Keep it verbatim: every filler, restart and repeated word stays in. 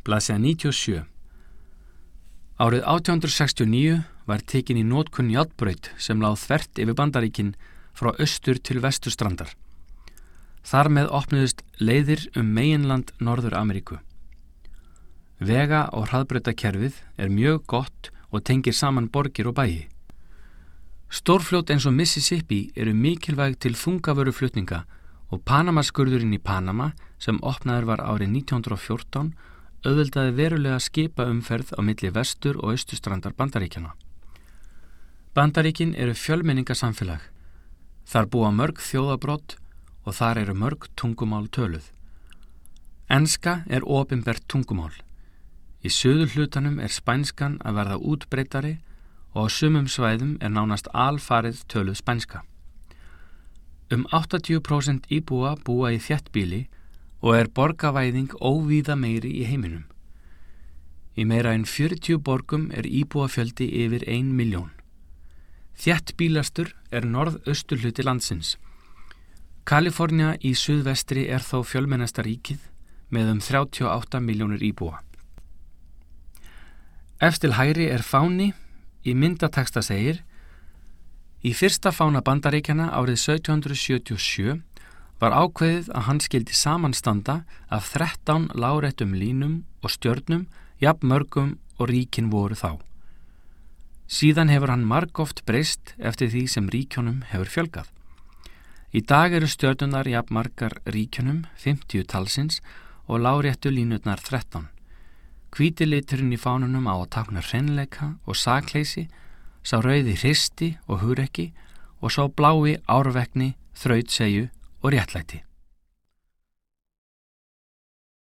blaðsíða níutíu og sjö. Árið átján hundrað sextíu og níu var tekin í notkun járnbraut sem lá þvert yfir Bandaríkin frá austur til vesturstrandar. Þar með opnuðust leiðir um meginland Norður-Ameríku. Vega- og hraðbrautakerfið er mjög gott og tengir saman borgir og bæi. Stórfljót eins og Mississippi eru mikilvæg til þungavöruflutninga og Panamaskurðurinn í Panama sem opnaður var árið nítján hundrað og fjórtán auðveldaði verulega skipaumferð á milli vestur- og austurstrandar Bandaríkjanna. Bandaríkin eru fjölmenningasamfélag. Þar búa mörg þjóðabrot og þar eru mörg tungumál töluð. Enska er opinbert tungumál. Í suðurhlutanum er spænskan að verða útbreiddari og á sumum svæðum er nánast alfarið töluð spænska. Um áttatíu prósent íbúa búa í þéttbýli og er borgavæðing óvíða meiri í heiminum. Í meira en fjörutíu borgum er íbúafjöldi yfir ein milljón. Þéttbýlastur er norðausturhluti landsins. Kalifornía í suðvestri er þó fjölmennasta ríkið með um þrjátíu og átta milljónir íbúa. Efst til hægri er fáni. Í myndateksta segir: Í fyrsta fána Bandaríkjanna árið sautján hundrað sjötíu og sjö var ákveðið að hann skyldi samanstanda af þrettán láréttum línum og stjörnum jafn mörgum og ríkin voru þá. Síðan hefur hann margoft breyst eftir því sem ríkjunum hefur fjölgað. Í dag eru stjörnunar jafn margar ríkjunum, fimmtíu talsins, og láréttu línurnar þrettán. Hvíti liturinn í fánunum á að tákna hreinleika og sakleysi, sá rauði hristi og hugrekki og sá blái árvekni, þrautseigju og réttlæti.